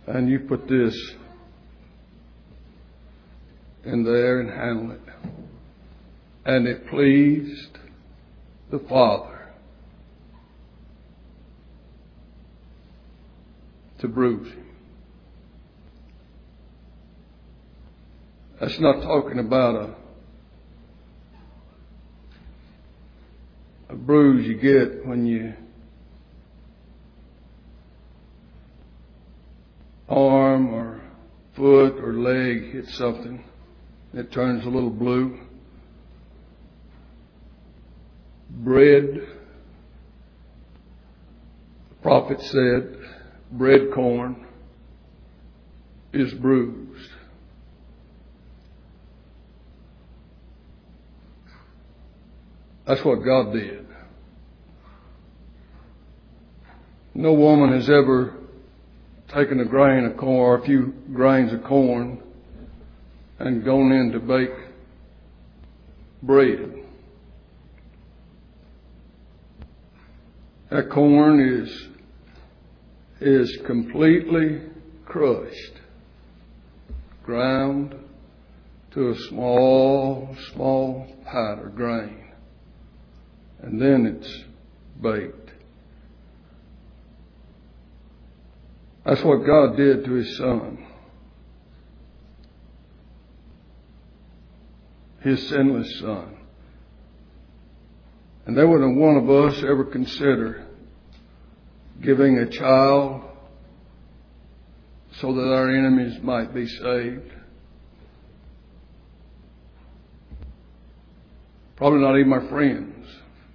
and you put this in there and handle it. And it pleased the Father to bruise him. That's not talking about a bruise you get when you arm or foot or leg hit something. It turns a little blue. Bread, the prophet said, bread corn is bruised. That's what God did. No woman has ever taken a grain of corn or a few grains of corn and gone in to bake bread. That corn is completely crushed, ground to a small powder grain, and then it's baked. That's what God did to His Son. His sinless Son. And there wouldn't one of us ever consider giving a child so that our enemies might be saved. Probably not even our friends.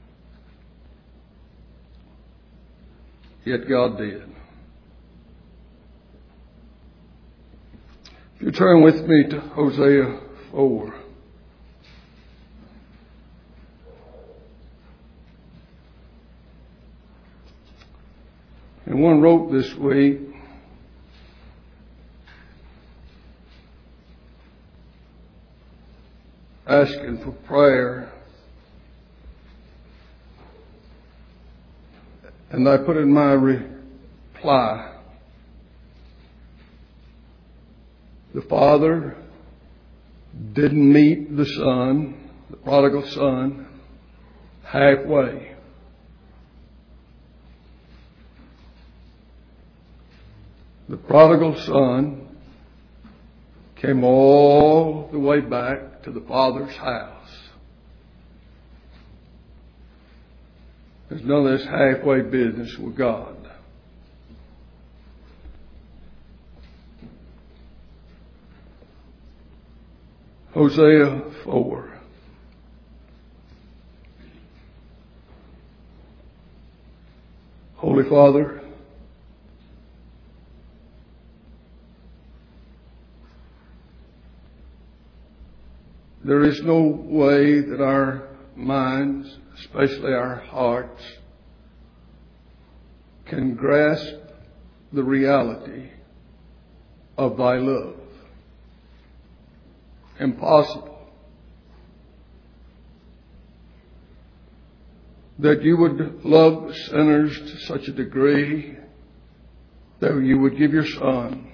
Yet God did. If you turn with me to Hosea 4. And one wrote this week, asking for prayer. And I put in my reply, the Father didn't meet the Son, the prodigal son, halfway. The prodigal son came all the way back to the Father's house. There's none of this halfway business with God. Hosea 4. Holy Father, there is no way that our minds, especially our hearts, can grasp the reality of Thy love. Impossible. That you would love sinners to such a degree that you would give your Son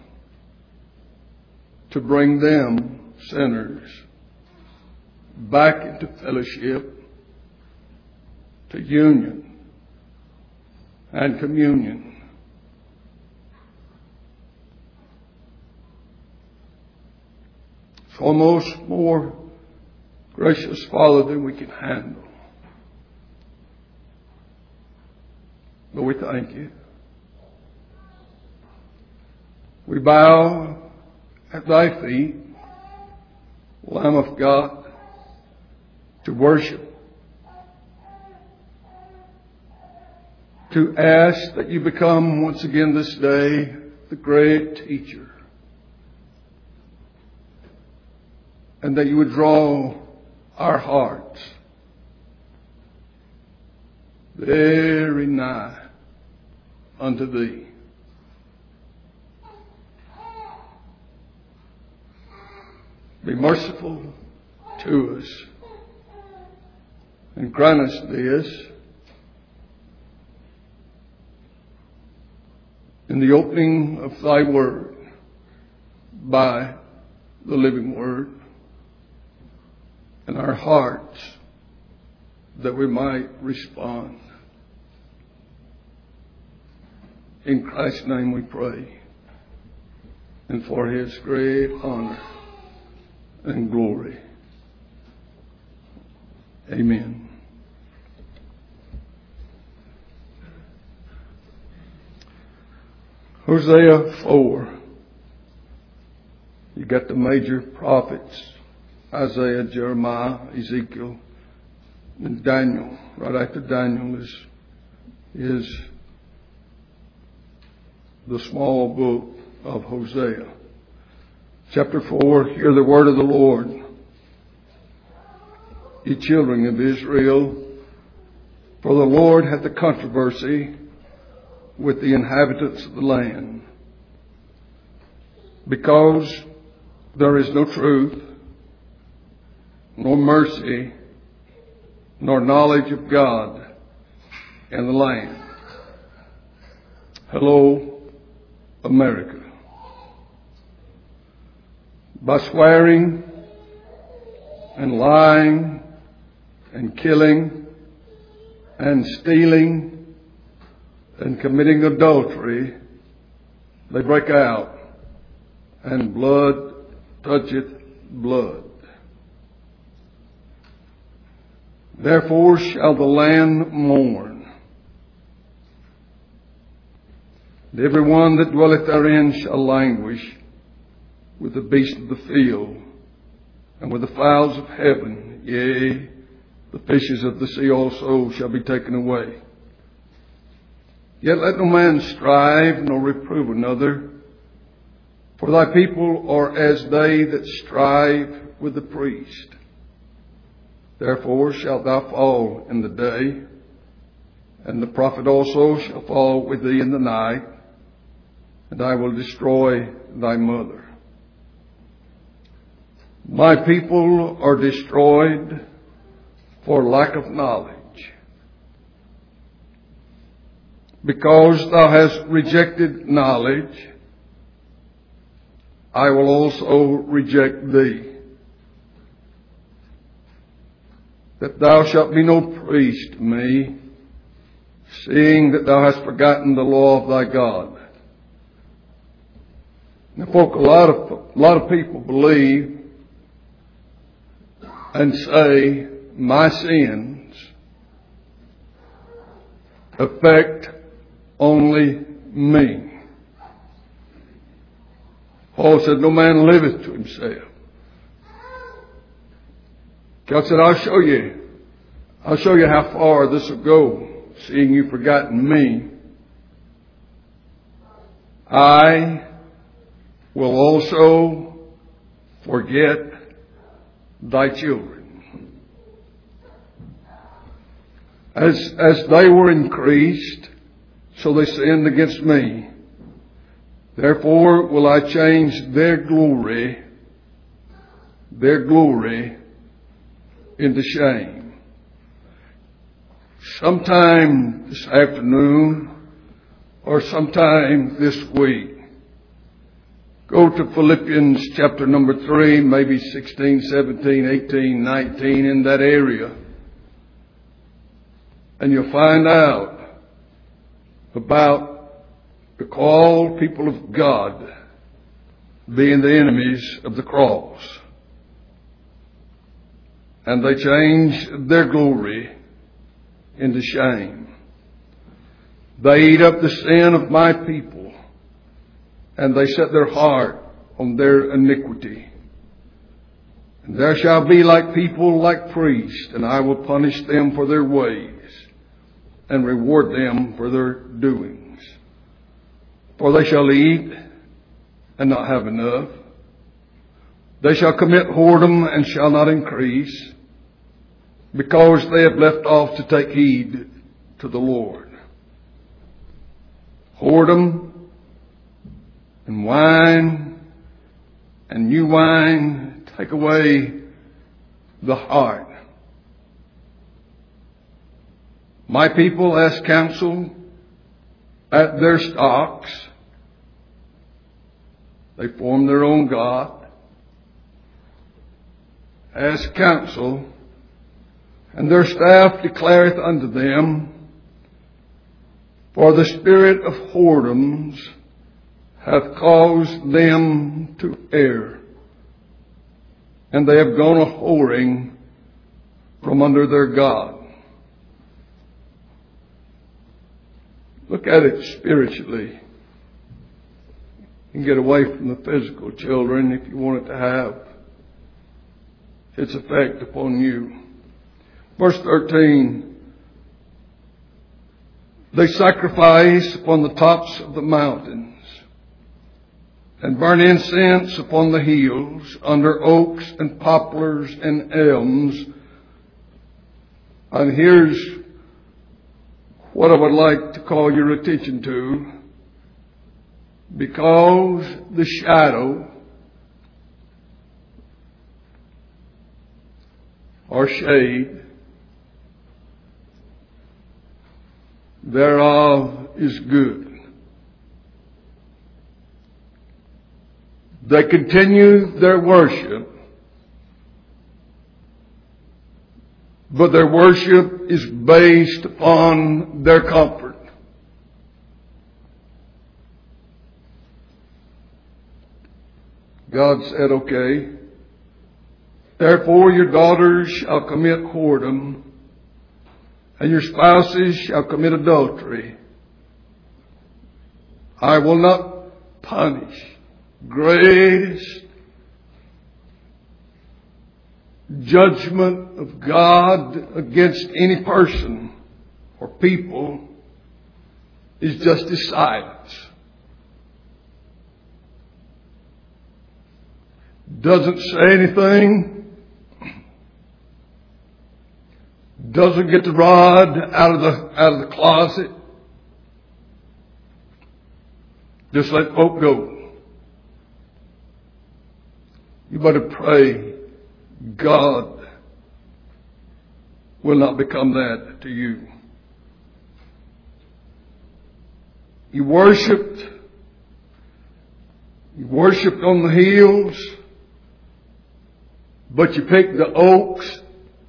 to bring them, sinners, back into fellowship, to union and communion. It's almost more gracious, Father, than we can handle. But we thank you. We bow at Thy feet, Lamb of God, to worship, to ask that you become once again this day the great teacher, and that you would draw our hearts very nigh unto Thee. Be merciful to us and grant us this, in the opening of thy word by the living word, and our hearts that we might respond. In Christ's name we pray, and for his great honor and glory. Amen. Hosea 4. You got the major prophets, Isaiah, Jeremiah, Ezekiel, and Daniel. Right after Daniel is the small book of Hosea. Chapter 4, hear the word of the Lord. Ye children of Israel, for the Lord hath a controversy with the inhabitants of the land, because there is no truth, nor mercy, nor knowledge of God in the land. Hello, America. By swearing and lying and killing and stealing and committing adultery, they break out, and blood toucheth blood. Therefore shall the land mourn, and every one that dwelleth therein shall languish with the beasts of the field, and with the fowls of heaven, yea, the fishes of the sea also shall be taken away. Yet let no man strive nor reprove another, for thy people are as they that strive with the priest. Therefore shalt thou fall in the day, and the prophet also shall fall with thee in the night, and I will destroy thy mother. My people are destroyed for lack of knowledge. Because thou hast rejected knowledge, I will also reject thee, that thou shalt be no priest to me, seeing that thou hast forgotten the law of thy God. Now, folk, a lot of people believe and say my sins affect only me. Paul said, no man liveth to himself. God said, I'll show you how far this will go, seeing you've forgotten me. I will also forget thy children. As they were increased, so they sinned against me. Therefore will I change their glory into shame. Sometime this afternoon or sometime this week, go to Philippians chapter number 3, maybe 16, 17, 18, 19, in that area. And you'll find out about the called people of God being the enemies of the cross. And they changed their glory into shame. They eat up the sin of my people, and they set their heart on their iniquity. And there shall be like people, like priests, and I will punish them for their ways and reward them for their doings. For they shall eat and not have enough. They shall commit whoredom and shall not increase, because they have left off to take heed to the Lord. Whoredom and wine and new wine take away the heart. My people ask counsel at their stocks, They form their own God, ask counsel, and their staff declareth unto them, for the spirit of whoredoms hath caused them to err, and they have gone a whoring from under their God. Look at it spiritually. You can get away from the physical, children, if you want it to have its effect upon you. Verse 13, they sacrifice upon the tops of the mountains and burn incense upon the hills under oaks and poplars and elms. And here's what I would like to call your attention to. Because the shadow or shade thereof is good. They continue their worship, but their worship is based upon their comfort. God said, okay, therefore your daughters shall commit whoredom, and your spouses shall commit adultery. I will not punish. Greatest judgment of God against any person or people is just His silence. Doesn't say anything. Doesn't get the rod out of the closet. Just let folk go. You better pray God will not become that to you. You worshipped on the hills, but you picked the oaks,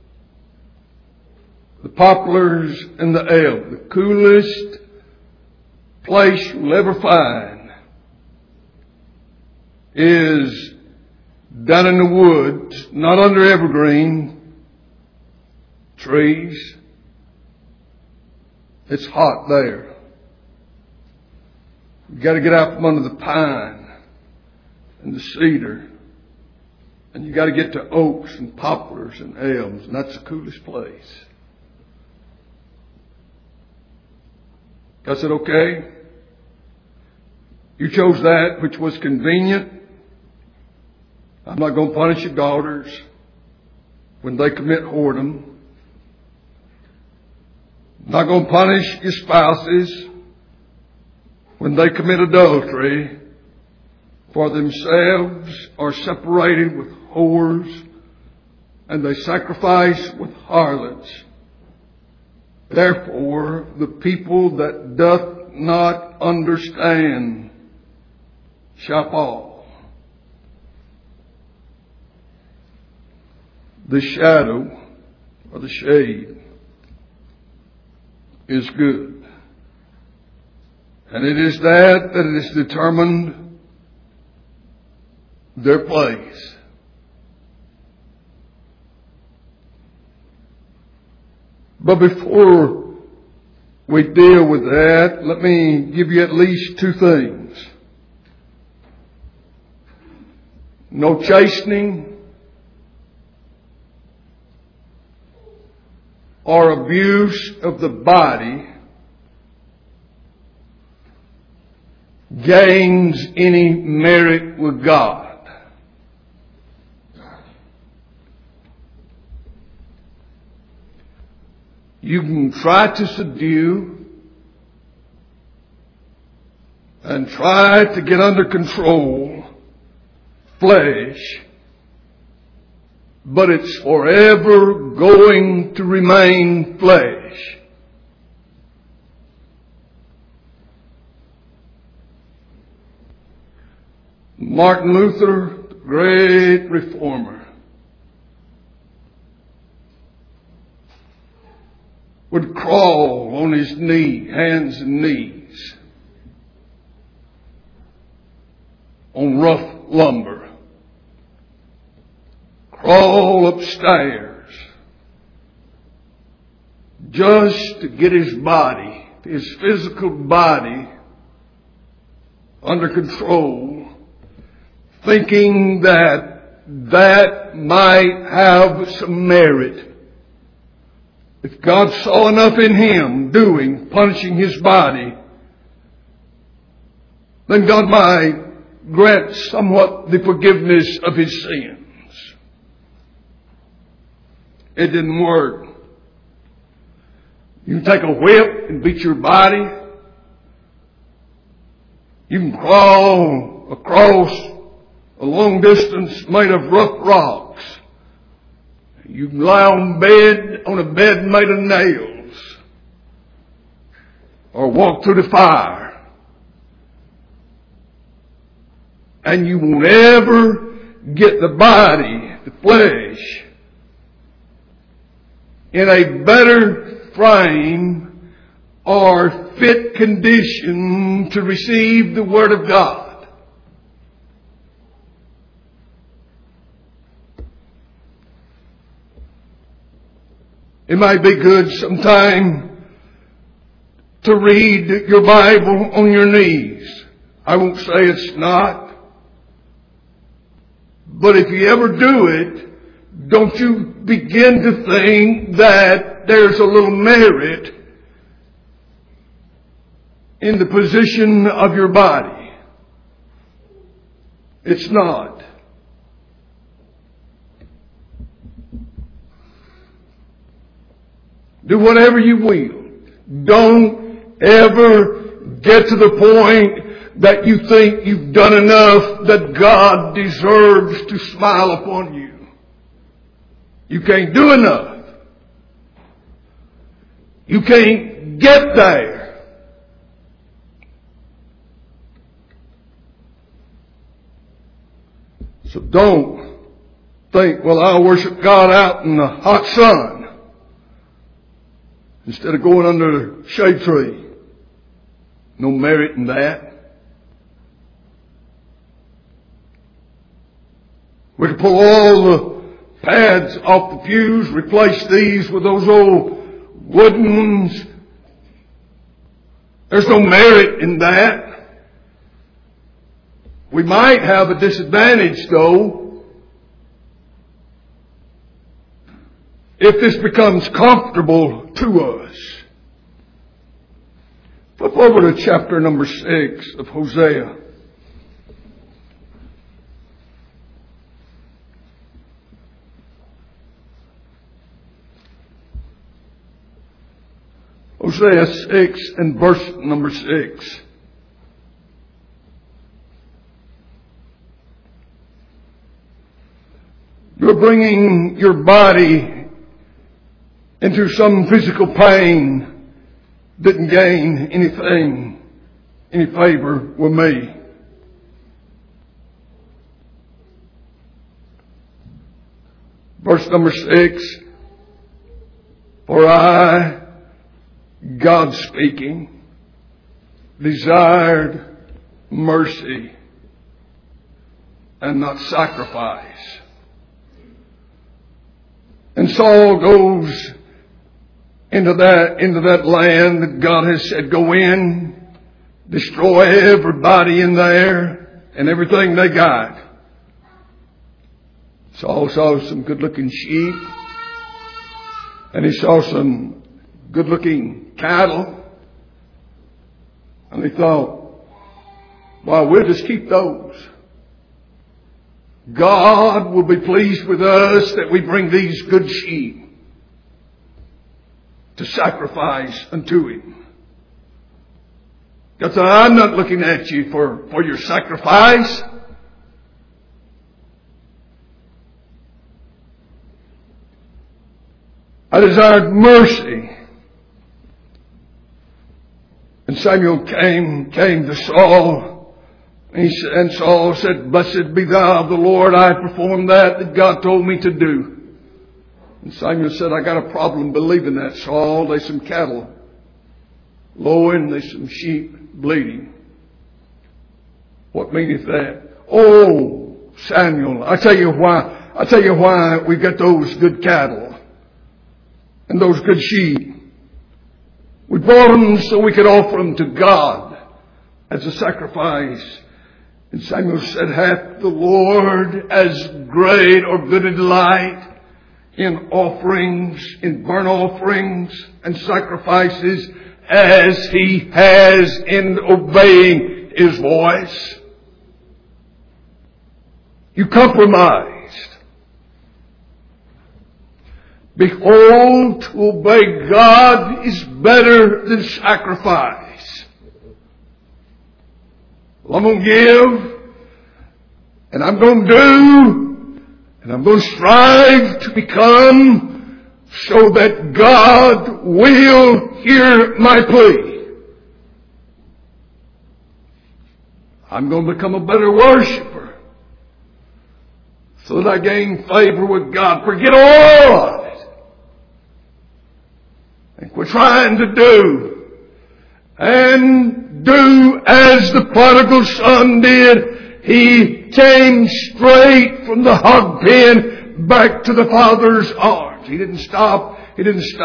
the poplars, and the elm. The coolest place you'll ever find is down in the woods, not under evergreen trees. It's hot there. You got to get out from under the pine and the cedar. And you got to get to oaks and poplars and elms, and that's the coolest place. God said, okay, you chose that which was convenient. I'm not going to punish your daughters when they commit whoredom. I'm not going to punish your spouses when they commit adultery, for themselves are separated with whores, and they sacrifice with harlots. Therefore, the people that doth not understand shall fall. The shadow or the shade is good. And it is that it is determined their place. But before we deal with that, let me give you at least two things. No chastening or abuse of the body gains any merit with God. You can try to subdue and try to get under control flesh, but it's forever going to remain flesh. Martin Luther, the great reformer, would crawl on his hands and knees on rough lumber, crawl upstairs just to get his body, his physical body, under control, thinking that might have some merit. If God saw enough in him punishing his body, then God might grant somewhat the forgiveness of his sins. It didn't work. You can take a whip and beat your body. You can crawl across a long distance made of rough rocks. You can lie on a bed made of nails. Or walk through the fire. And you won't ever get the body, the flesh, in a better frame or fit condition to receive the Word of God. It might be good sometime to read your Bible on your knees. I won't say it's not. But if you ever do it, don't you begin to think that there's a little merit in the position of your body. It's not. Do whatever you will. Don't ever get to the point that you think you've done enough that God deserves to smile upon you. You can't do enough. You can't get there. So don't think, well, I'll worship God out in the hot sun instead of going under a shade tree. No merit in that. We could pull all the pads off the pews, replace these with those old wooden ones. There's no merit in that. We might have a disadvantage, though, if this becomes comfortable to us. Flip over to chapter number 6 of Hosea. Hosea 6 and verse number 6. You're bringing your body into some physical pain, didn't gain anything, any favor with me. Verse number 6. For I, God speaking, desired mercy and not sacrifice. And Saul goes into that land that God has said, go in, destroy everybody in there and everything they got. Saul saw some good-looking sheep, and he saw some good-looking cattle, and he thought, well, we'll just keep those. God will be pleased with us that we bring these good sheep to sacrifice unto Him. God said, I'm not looking at you for your sacrifice. I desired mercy. And Samuel came to Saul And Saul said, "Blessed be thou of the Lord, I performed that God told me to do." And Samuel said, "I got a problem believing that, Saul. There's some cattle lowing, there's some sheep bleeding. What meaneth that?" "Oh, Samuel, I tell you why we got those good cattle and those good sheep. We brought them so we could offer them to God as a sacrifice." And Samuel said, "Hath the Lord as great or good a delight in offerings, in burnt offerings and sacrifices, as He has in obeying His voice?" You compromised. Behold, to obey God is better than sacrifice. Well, I'm going to give, and I'm going to do, and I'm going to strive to become, so that God will hear my plea. I'm going to become a better worshiper, so that I gain favor with God. Forget all of it. And quit trying to do. And do as the prodigal son did. He came straight from the hog pen back to the Father's arms. He didn't stop at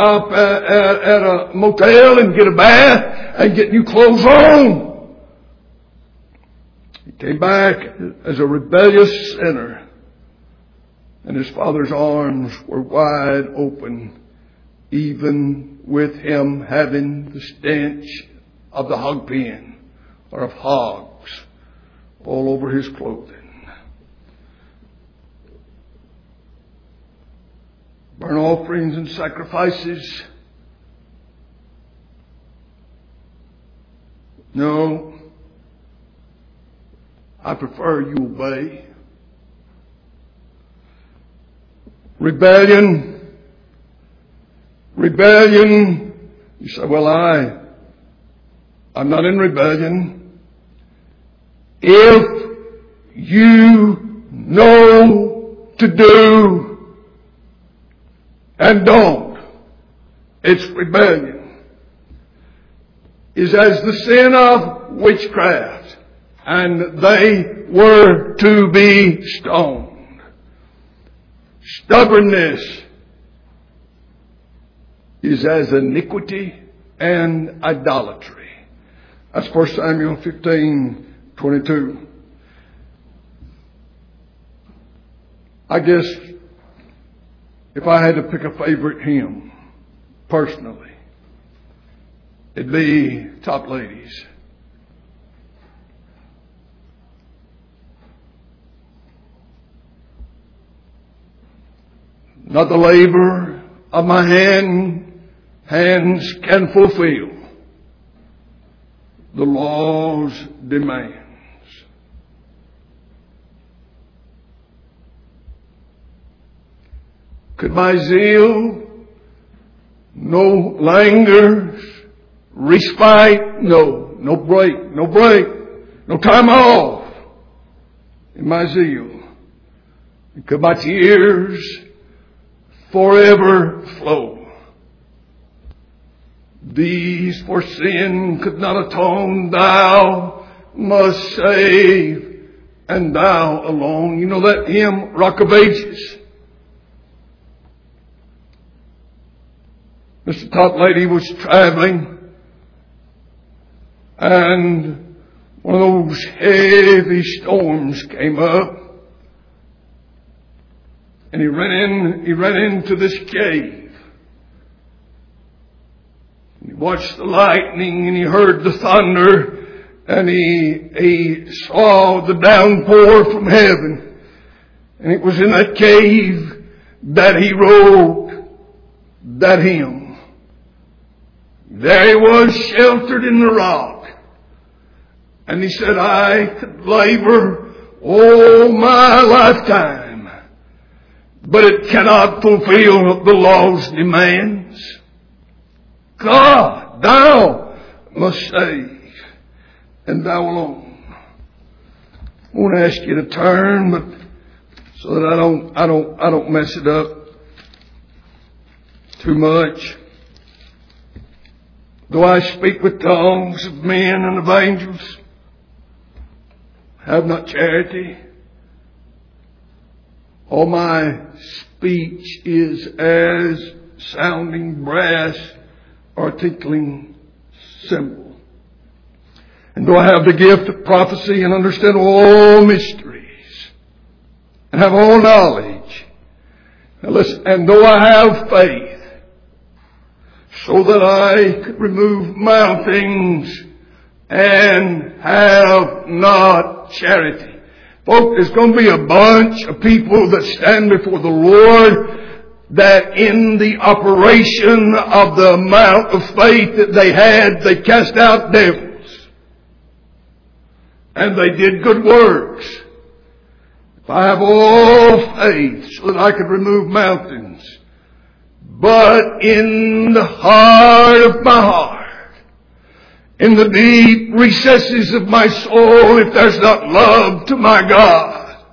a motel and get a bath and get new clothes on. He came back as a rebellious sinner. And his Father's arms were wide open, even with him having the stench of the hog pen or of hogs all over his clothing. Burnt offerings and sacrifices. No, I prefer you obey. Rebellion. You say, "Well, I'm not in rebellion." If you know to do and don't, it's rebellion. Is as the sin of witchcraft, and they were to be stoned. Stubbornness is as iniquity and idolatry. That's 1 Samuel 15:22. I guess if I had to pick a favorite hymn, personally, it'd be Top Ladies. Not the labor of my hands can fulfill the law's demands. Could my zeal no languors, respite, no break, no time off in my zeal? Could my tears forever flow? These for sin could not atone. Thou must save, and thou alone. You know that hymn, Rock of Ages? Mr. Top Lady was traveling, and one of those heavy storms came up, and he ran into this cave. And he watched the lightning, and he heard the thunder, and he saw the downpour from heaven. And it was in that cave that he wrote that hymn. There he was, sheltered in the rock. And he said, I could labor all my lifetime, but it cannot fulfill the law's demands. God, thou must save, and thou alone. I won't ask you to turn, but so that I don't mess it up too much. Though I speak with tongues of men and of angels, have not charity, all my speech is as sounding brass or tinkling cymbal. And though I have the gift of prophecy and understand all mysteries and have all knowledge, now listen, and though I have faith so that I could remove mountains and have not charity. Folks, there's going to be a bunch of people that stand before the Lord that in the operation of the amount of faith that they had, they cast out devils. And they did good works. If I have all faith so that I could remove mountains, but in the heart of my heart, in the deep recesses of my soul, if there's not love to my God,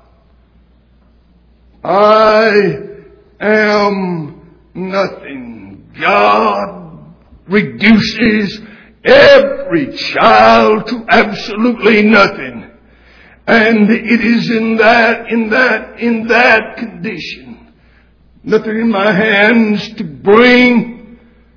I am nothing. God reduces every child to absolutely nothing. And it is in that condition, nothing in my hands to bring,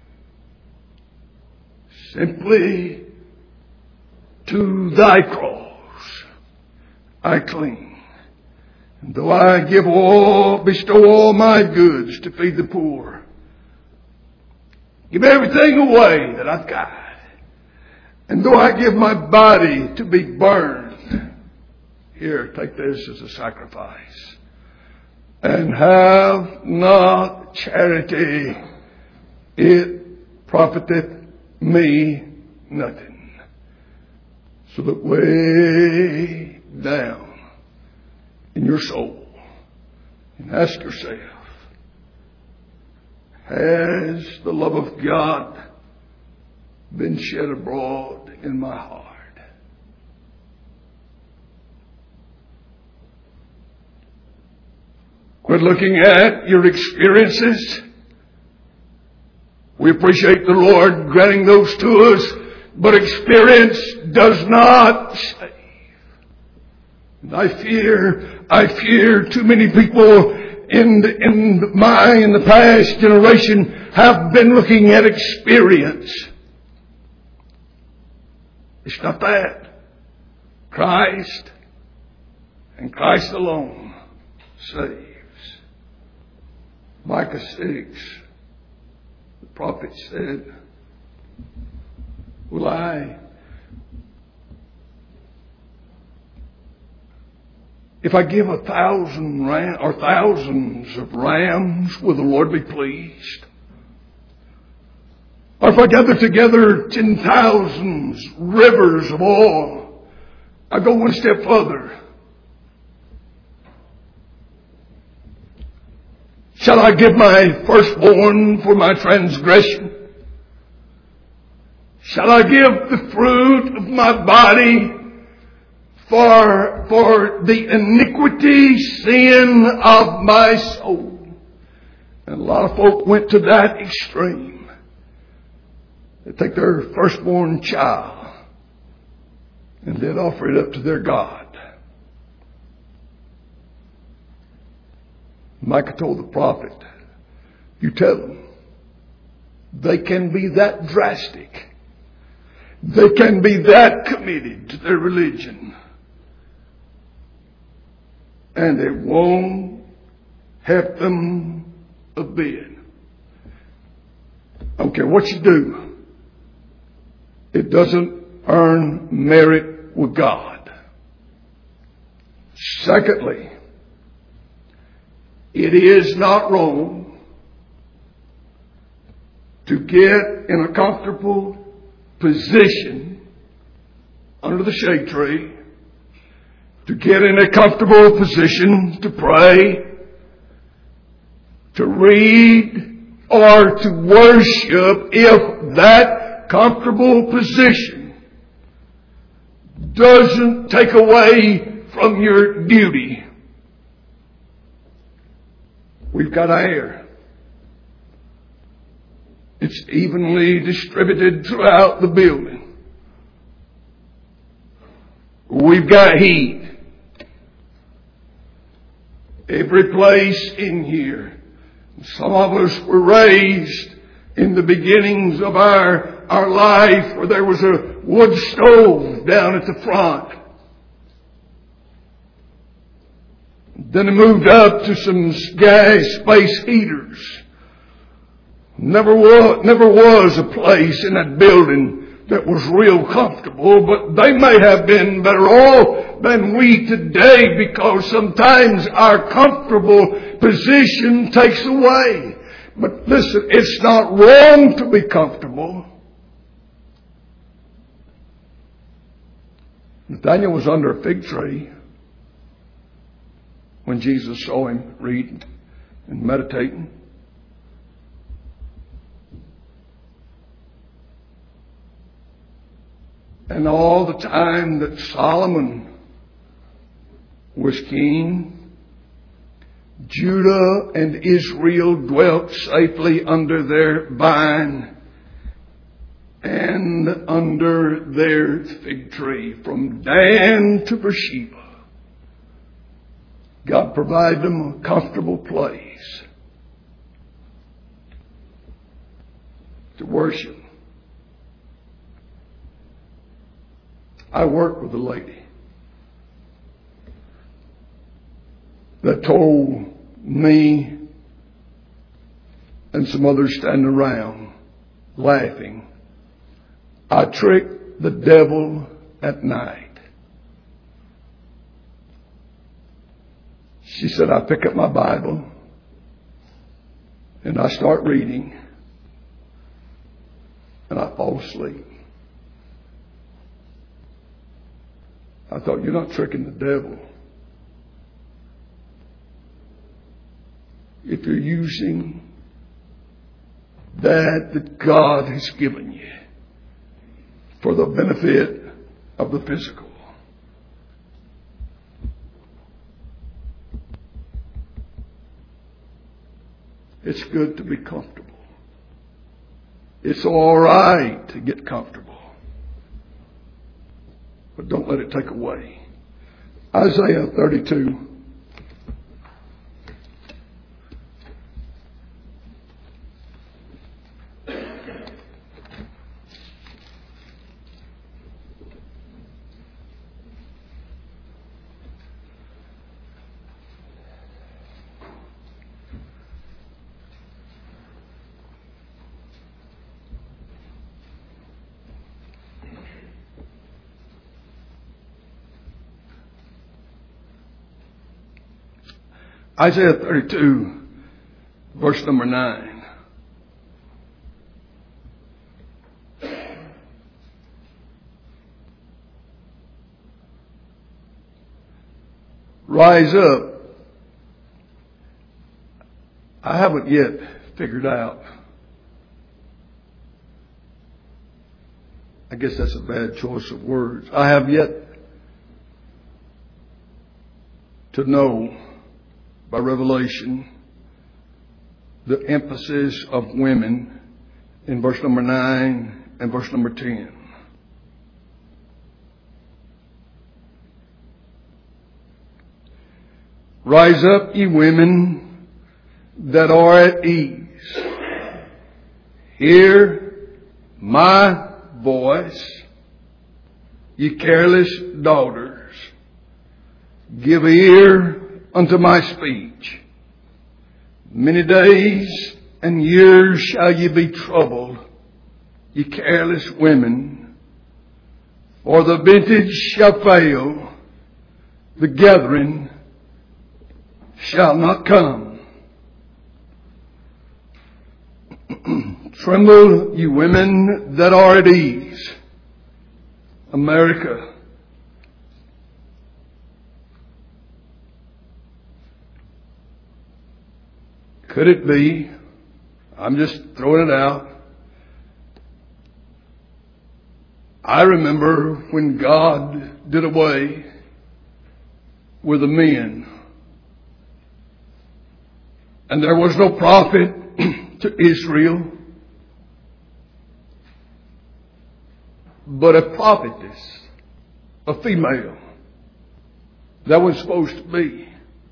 simply to thy cross I cling. And though I bestow all my goods to feed the poor, give everything away that I've got, and though I give my body to be burned, here, take this as a sacrifice, and have not charity, it profiteth me nothing. So that way down in your soul, and ask yourself, has the love of God been shed abroad in my heart? Quit looking at your experiences. We appreciate the Lord granting those to us, but experience does not save. And I fear too many people in the past generation have been looking at experience. It's not that. Christ and Christ alone saves. Micah 6, the prophet said, will I, if I give 1,000 or thousands of rams, will the Lord be pleased? Or if I gather together 10,000 rivers of oil, I go one step further. Shall I give my firstborn for my transgression? Shall I give the fruit of my body for the iniquity, sin of my soul? And a lot of folk went to that extreme. They take their firstborn child and they'd offer it up to their God. Micah told the prophet, you tell them, they can be that drastic. They can be that committed to their religion. And it won't help them a bit. I don't care what you do. It doesn't earn merit with God. Secondly, it is not wrong to get in a comfortable position under the shade tree, to get in a comfortable position to pray, to read, or to worship if that comfortable position doesn't take away from from your duty. We've got air. It's evenly distributed throughout the building. We've got heat. Every place in here. Some of us were raised in the beginnings of our life where there was a wood stove down at the front. Then it moved up to some gas space heaters. Never was a place in that building that was real comfortable, but they may have been better off than we today, because sometimes our comfortable position takes away. But listen, it's not wrong to be comfortable. Nathanael was under a fig tree when Jesus saw him reading and meditating. And all the time that Solomon was king, Judah and Israel dwelt safely under their vine and under their fig tree from Dan to Beersheba. God provided them a comfortable place to worship. I worked with a lady that told me and some others standing around laughing, I trick the devil at night. She said, I pick up my Bible and I start reading and I fall asleep. I thought, you're not tricking the devil. If you're using that God has given you for the benefit of the physical. It's good to be comfortable. It's all right to get comfortable. But don't let it take away. Isaiah 32. Isaiah 32, verse number 9. Rise up. I haven't yet figured out. I guess that's a bad choice of words. I have yet to know by revelation the emphasis of women in verse number 9 and verse number 10. Rise up, ye women that are at ease. Hear my voice, ye careless daughters. Give ear unto my speech. Many days and years shall ye be troubled, ye careless women. For the vintage shall fail, the gathering shall not come. Tremble, ye women that are at ease. America, could it be, I'm just throwing it out, I remember when God did away were the men. And there was no prophet to Israel, but a prophetess, a female. That was supposed to be.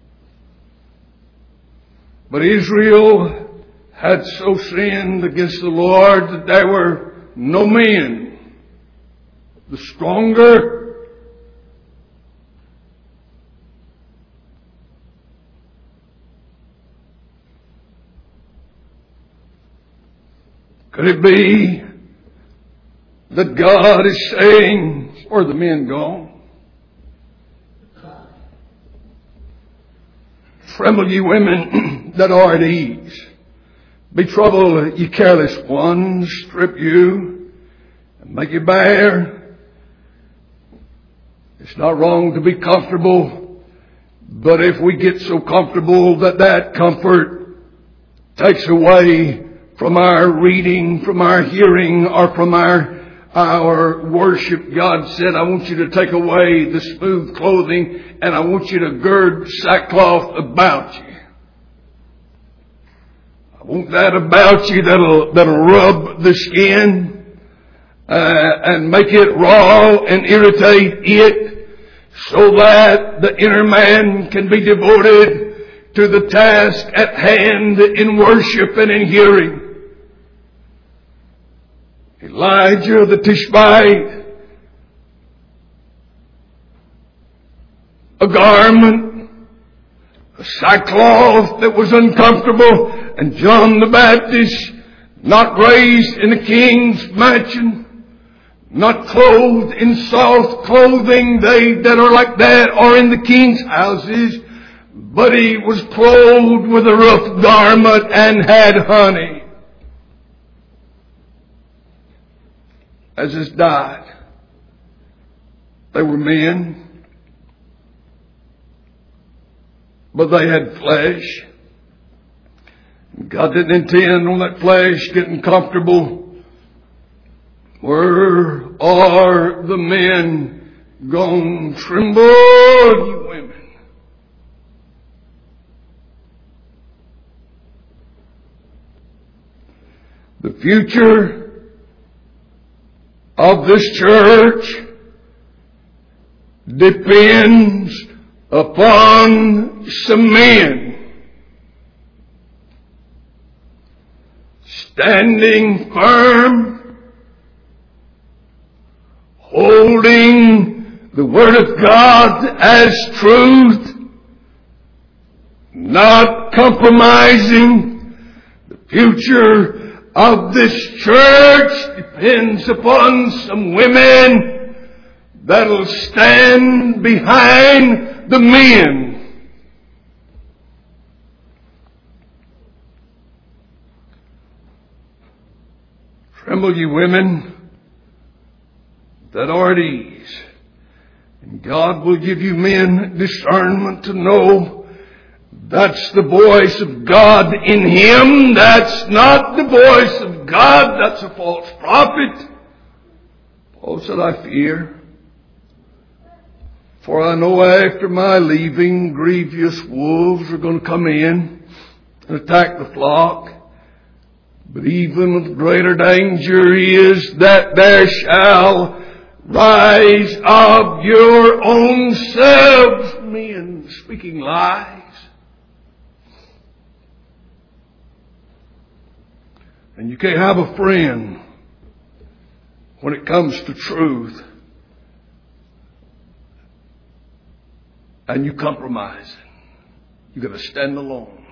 But Israel had so sinned against the Lord that there were no men. The stronger could it be that God is saying, where are the men gone? Tremble, ye women that are at ease. Be troubled, ye careless ones. Strip you and make you bare. It's not wrong to be comfortable, but if we get so comfortable that that comfort takes away from our reading, from our hearing, or from our worship, God said, I want you to take away the smooth clothing and I want you to gird sackcloth about you. I want that about you that'll rub the skin and make it raw and irritate it, so that the inner man can be devoted to the task at hand in worship and in hearing. Elijah the Tishbite, a garment, a sackcloth that was uncomfortable, and John the Baptist, not raised in a king's mansion, not clothed in soft clothing, they that are like that are in the king's houses, but he was clothed with a rough garment and had honey. As his died. They were men, but they had flesh. God didn't intend on that flesh getting comfortable. Where are the men gone? Tremble, ye women. The future of this church depends upon some men standing firm, holding the Word of God as truth, not compromising. The future of this church depends upon some women that'll stand behind the men. Tremble, ye women that are at ease, and God will give you men discernment to know that's the voice of God in him. That's not the voice of God. That's a false prophet. Paul said, I fear. For I know after my leaving, grievous wolves are going to come in and attack the flock. But even greater danger is that there shall rise of your own selves men speaking lies. And you can't have a friend when it comes to truth and you compromise. You've got to stand alone.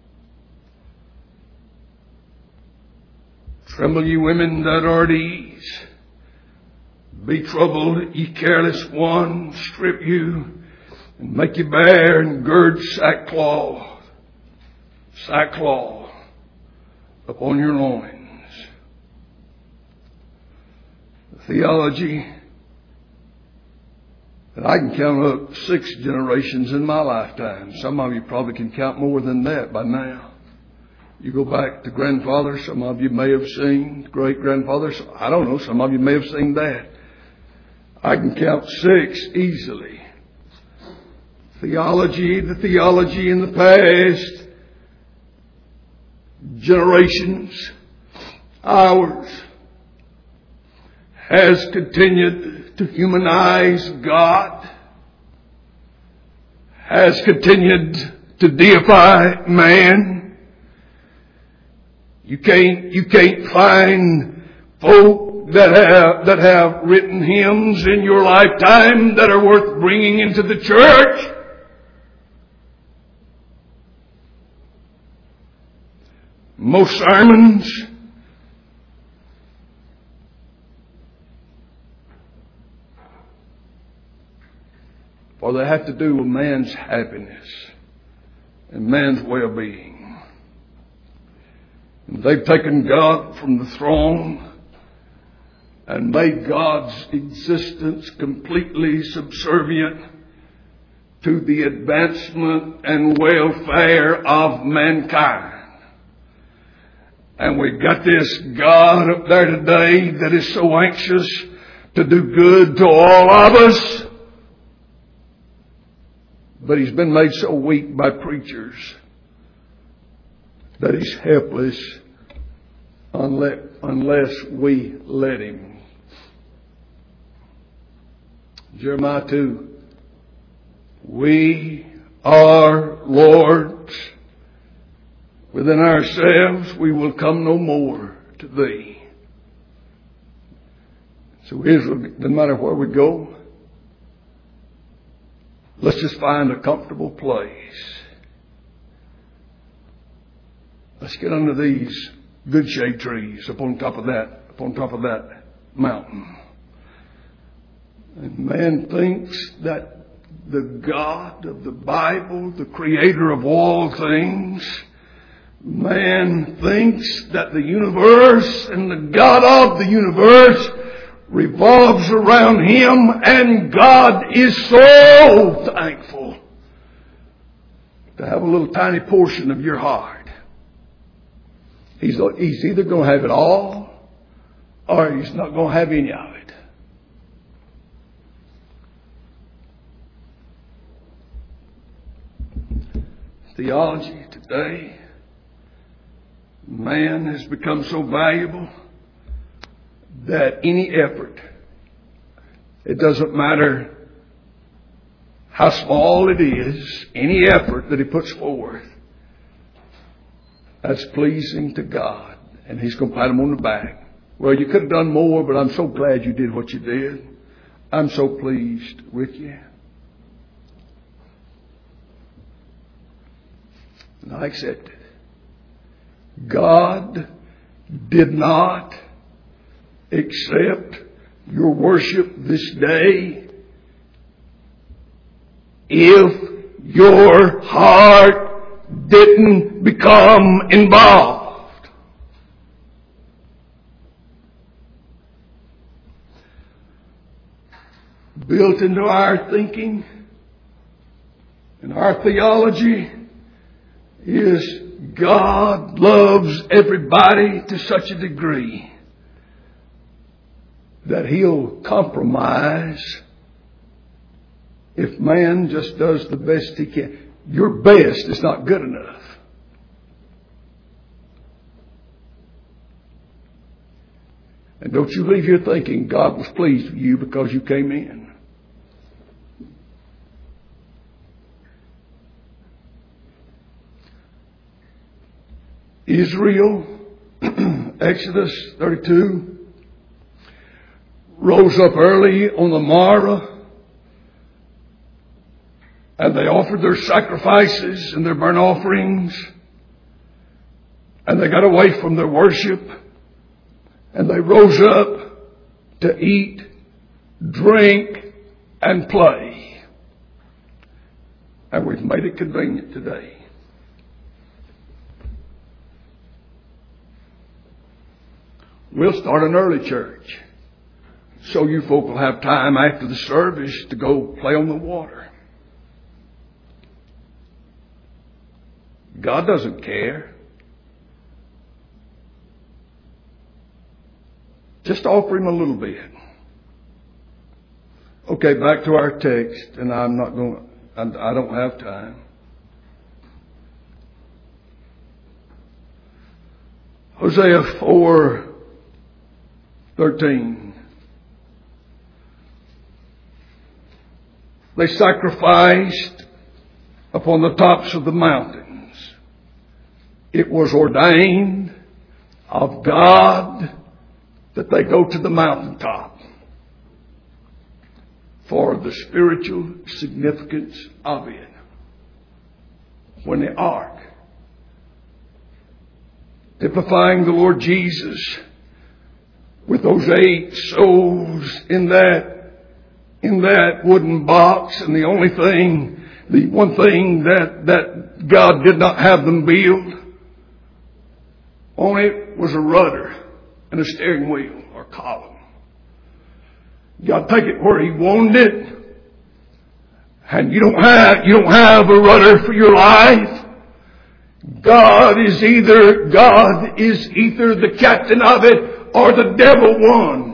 Tremble, ye women that are at ease. Be troubled, ye careless ones. Strip you and make you bare and gird sackcloth upon your loins. The theology that I can count up 6 generations in my lifetime. Some of you probably can count more than that by now. You go back to grandfather, some of you may have seen great-grandfather. I don't know, some of you may have seen that. I can count 6 easily. The theology in the past generations, ours, has continued to humanize God, has continued to deify man. You can't find folk that have written hymns in your lifetime that are worth bringing into the church. Most sermons or they have to do with man's happiness and man's well-being. And they've taken God from the throne and made God's existence completely subservient to the advancement and welfare of mankind. And we've got this God up there today that is so anxious to do good to all of us. But he's been made so weak by preachers that he's helpless unless we let him. Jeremiah 2. We are Lord's. Within ourselves we will come no more to thee. So Israel, doesn't matter where we go, let's just find a comfortable place. Let's get under these good shade trees up on top of that mountain. And man thinks that the God of the Bible, the creator of all things, man thinks that the universe and the God of the universe revolves around him, and God is so thankful to have a little tiny portion of your heart. He's either going to have it all or he's not going to have any of it. Theology today, man has become so valuable that any effort, it doesn't matter how small it is, any effort that he puts forth, that's pleasing to God. And he's going to pat him on the back. Well, you could have done more, but I'm so glad you did what you did. I'm so pleased with you. And I accept it. God did not accept your worship this day if your heart didn't become involved. Built into our thinking and our theology is God loves everybody to such a degree that he'll compromise if man just does the best he can. Your best is not good enough. And don't you leave here thinking God was pleased with you because you came in. Israel, Exodus 32, rose up early on the morrow, and they offered their sacrifices and their burnt offerings, and they got away from their worship, and they rose up to eat, drink, and play. And we've made it convenient today. We'll start an early church so you folk will have time after the service to go play on the water. God doesn't care. Just offer him a little bit. Okay, back to our text, and I'm not going to and I don't have time. Hosea 4:13. They sacrificed upon the tops of the mountains. It was ordained of God that they go to the mountaintop for the spiritual significance of it. When the ark, typifying the Lord Jesus, with those 8 souls in that wooden box, and the one thing that God did not have them build on it was a rudder and a steering wheel or column. God take it where He wanted it, and you don't have a rudder for your life. God is either the captain of it or the devil won.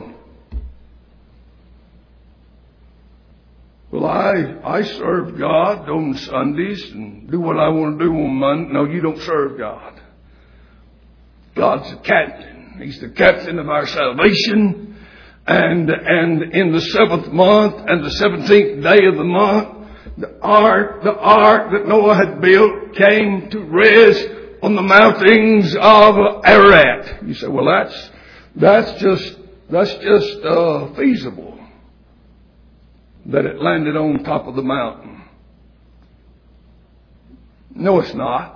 Well, I serve God on Sundays and do what I want to do on Monday. No, you don't serve God. God's the captain. He's the captain of our salvation. And in the 7th month and the 17th day of the month, the ark that Noah had built came to rest on the mountains of Ararat. You say, well, that's just feasible that it landed on top of the mountain. No, it's not.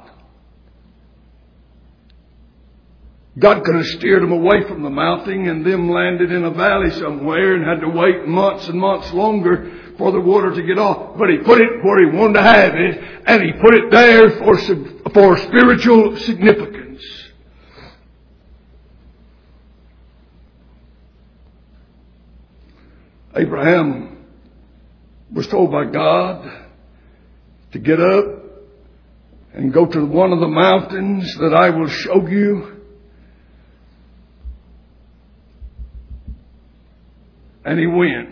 God could have steered them away from the mountain and them landed in a valley somewhere and had to wait months and months longer for the water to get off. But He put it where He wanted to have it, and He put it there for spiritual significance. Abraham was told by God to get up and go to one of the mountains that I will show you. And he went.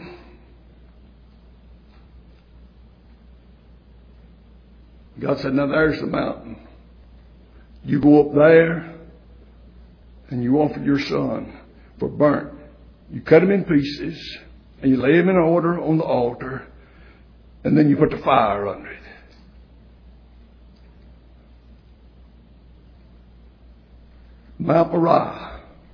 God said, now there's the mountain. You go up there and you offer your son for burnt. You cut him in pieces and you lay him in order on the altar, and then you put the fire under it. Mount Moriah.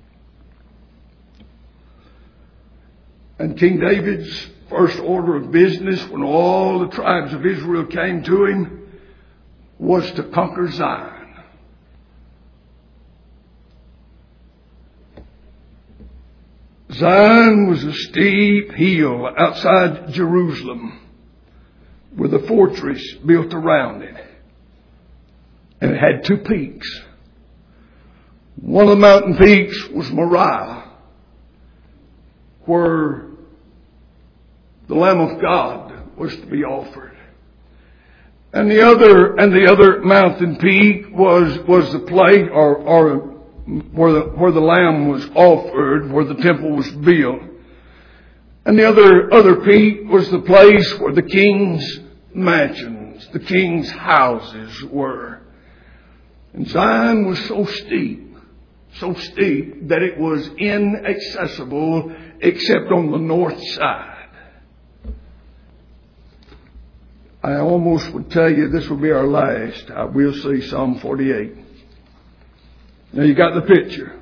And King David's first order of business when all the tribes of Israel came to him was to conquer Zion. Zion was a steep hill outside Jerusalem with a fortress built around it. And it had 2 peaks. One of the mountain peaks was Moriah, where the Lamb of God was to be offered. And the other mountain peak was the place or where the Lamb was offered, where the temple was built. And the other peak was the place where the king's mansions, the king's houses were. And Zion was so steep that it was inaccessible except on the north side. I almost would tell you this will be our last. We'll see Psalm 48. Now you got the picture.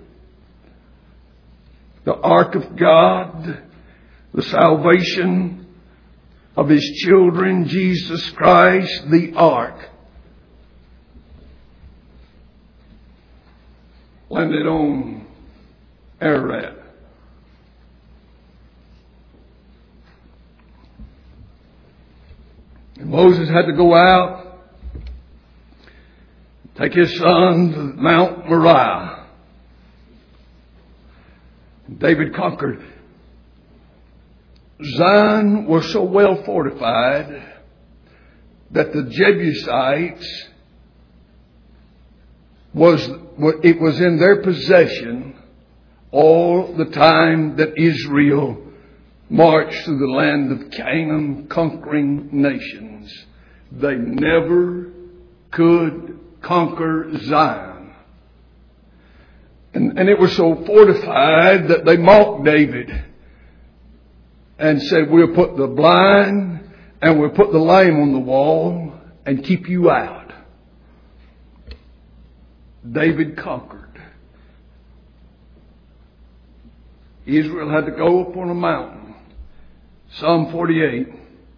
The ark of God, the salvation of His children, Jesus Christ, the ark, landed on Ararat. And Moses had to go out, take his son to Mount Moriah. And David conquered. Zion was so well fortified that the Jebusites was in their possession all the time that Israel marched through the land of Canaan, conquering nations. they never could conquer Zion. And it was so fortified that they mocked David and said, we'll put the blind and we'll put the lame on the wall and keep you out. David conquered. Israel had to go up on a mountain. Psalm 48.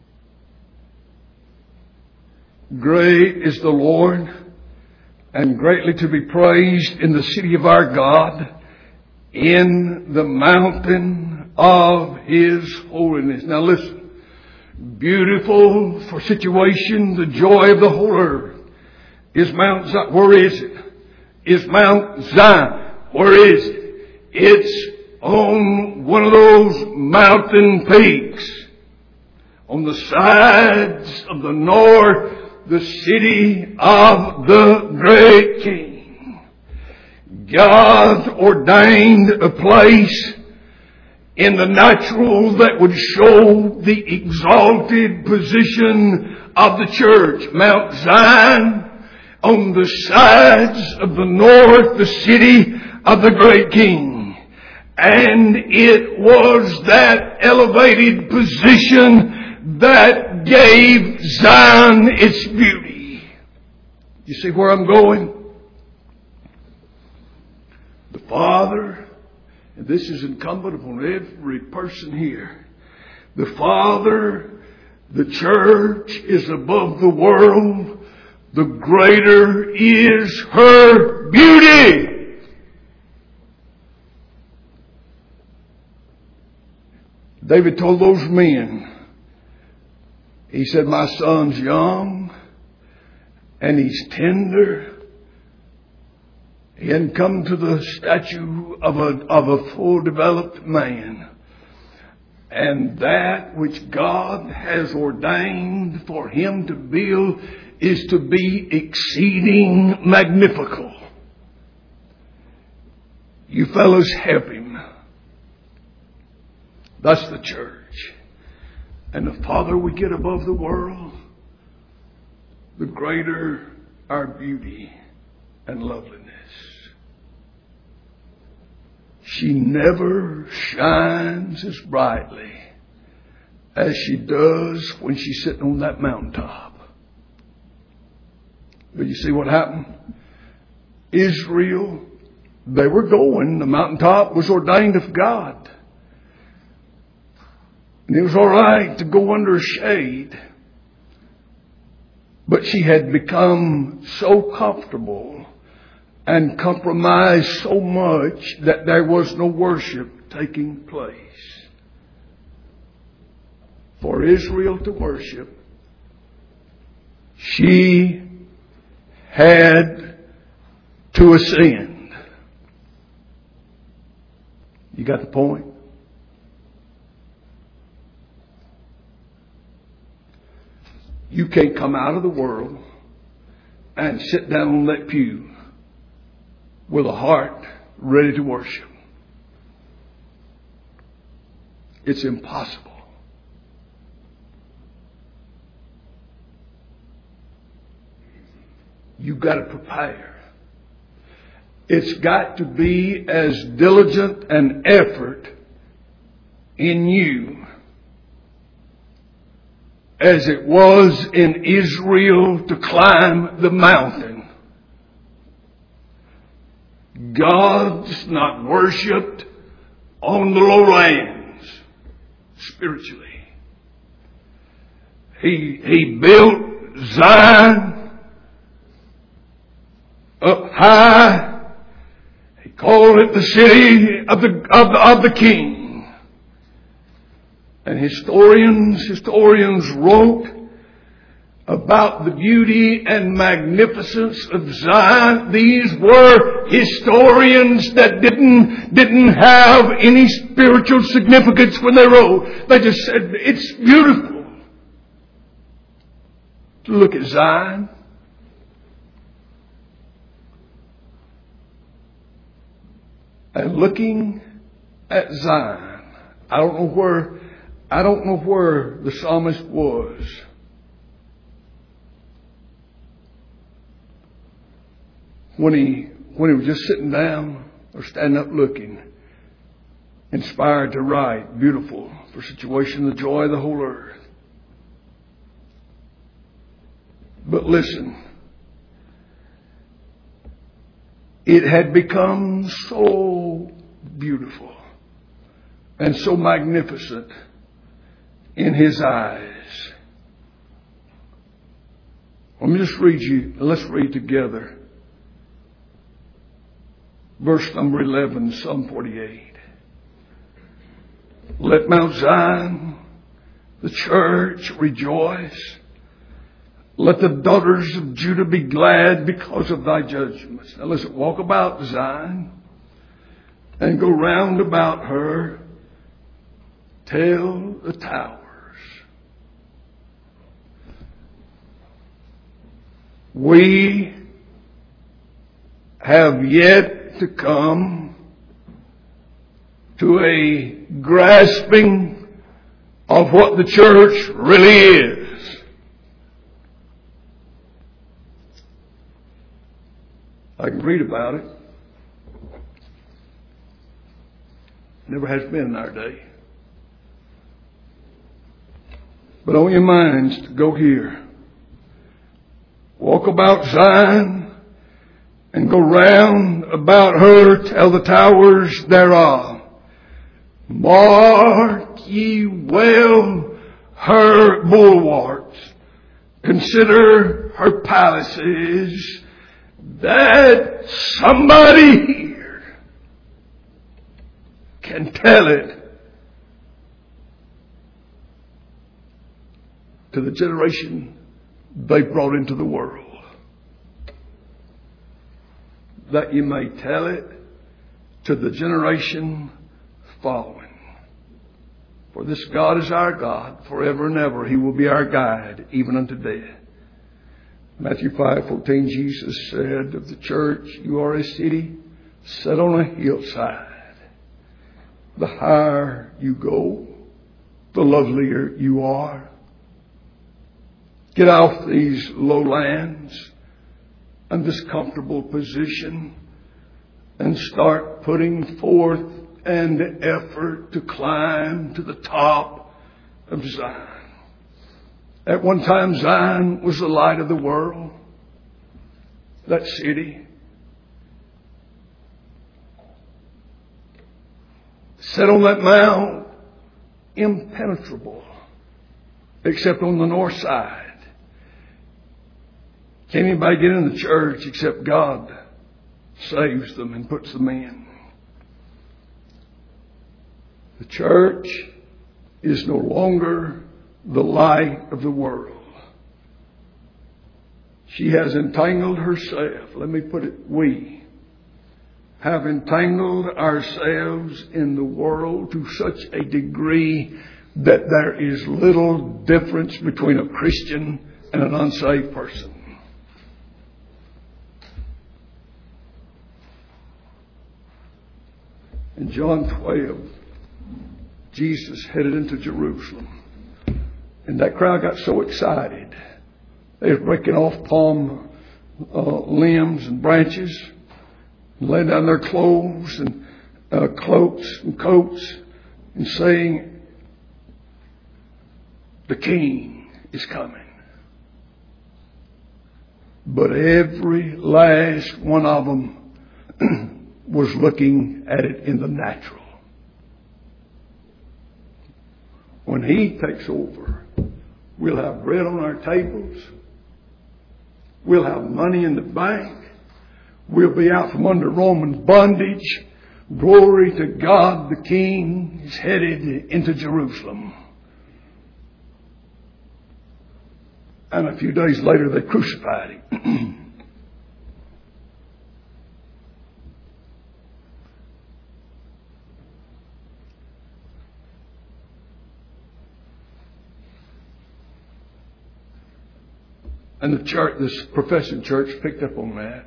Great is the Lord, and greatly to be praised in the city of our God, in the mountain of His holiness. Now listen, beautiful for situation, the joy of the whole earth is Mount Zion. Where is it? Is Mount Zion. Where is it? It's on one of those mountain peaks on the sides of the north, the city of the great King. God ordained a place in the natural that would show the exalted position of the church. Mount Zion, on the sides of the north, the city of the great King. And it was that elevated position that gave Zion its beauty. You see where I'm going? The Father, and this is incumbent upon every person here. The Father, the church is above the world. The greater is her beauty. David told those men, he said, my son's young and he's tender. He hadn't come to the stature of a full developed man. And that which God has ordained for him to build is to be exceeding magnifical. You fellows help him. That's the church. And the farther we get above the world, the greater our beauty and loveliness. She never shines as brightly as she does when she's sitting on that mountaintop. But you see what happened? Israel, they were going. The mountaintop was ordained of God. And it was all right to go under a shade. But she had become so comfortable and compromised so much that there was no worship taking place. For Israel to worship, she had to ascend. You got the point? You can't come out of the world and sit down on that pew with a heart ready to worship. It's impossible. You've got to prepare. It's got to be as diligent an effort in you as it was in Israel to climb the mountain. God's not worshipped on the lowlands spiritually. He built Zion up high. He called it the city of the King. And historians wrote about the beauty and magnificence of Zion. These were historians that didn't have any spiritual significance when they wrote. They just said, it's beautiful to look at Zion. And looking at Zion, I don't know where the psalmist was. when he was just sitting down or standing up looking, inspired to write, beautiful for situation, the joy of the whole earth. But listen, it had become so beautiful and so magnificent in his eyes. Let me just read you, let's read together. Verse number 11, Psalm 48. Let Mount Zion, the church, rejoice. Let the daughters of Judah be glad because of thy judgments. Now listen, walk about Zion and go round about her. Tell the towers. We have yet to come to a grasping of what the church really is. I can read about it. Never has been in our day. But on your minds to go here. Walk about Zion and go round about her, tell the towers thereof. Mark ye well her bulwarks. Consider her palaces, that somebody here can tell it to the generation they brought into the world. That you may tell it to the generation following. For this God is our God forever and ever. He will be our guide even unto death. Matthew 5:14, Jesus said of the church, you are a city set on a hillside. The higher you go, the lovelier you are. Get off these lowlands and this comfortable position and start putting forth an effort to climb to the top of Zion. At one time, Zion was the light of the world. That city. Set on that mount, impenetrable, except on the north side. Can't anybody get in the church except God saves them and puts them in. The church is no longer the light of the world. She has entangled herself. Let me put it, we have entangled ourselves in the world to such a degree that there is little difference between a Christian and an unsaved person. In John 12, Jesus headed into Jerusalem. And that crowd got so excited. They were breaking off palm limbs and branches, and laying down their clothes and cloaks and coats, and saying, the King is coming. But every last one of them was looking at it in the natural. When He takes over, we'll have bread on our tables. We'll have money in the bank. We'll be out from under Roman bondage. Glory to God, the King is headed into Jerusalem. And a few days later, they crucified Him. And the church, this professing church, picked up on that.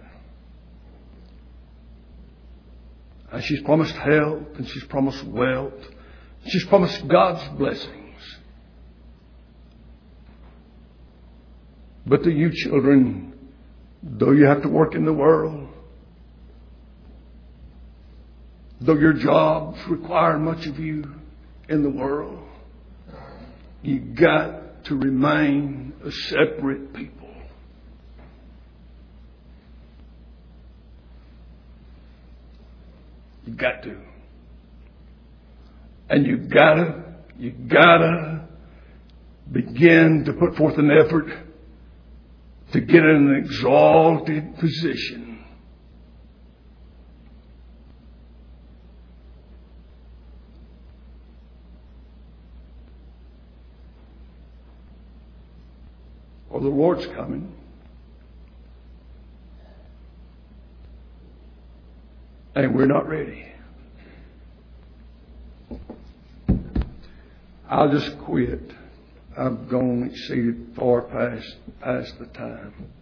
And she's promised health, and she's promised wealth. She's promised God's blessings. But to you children, though you have to work in the world, Though your jobs require much of you in the world, you got to remain a separate people. You got to. And you gotta begin to put forth an effort to get in an exalted position. Or the Lord's coming. And we're not ready. I'll just quit. I've gone exceeded far past the time.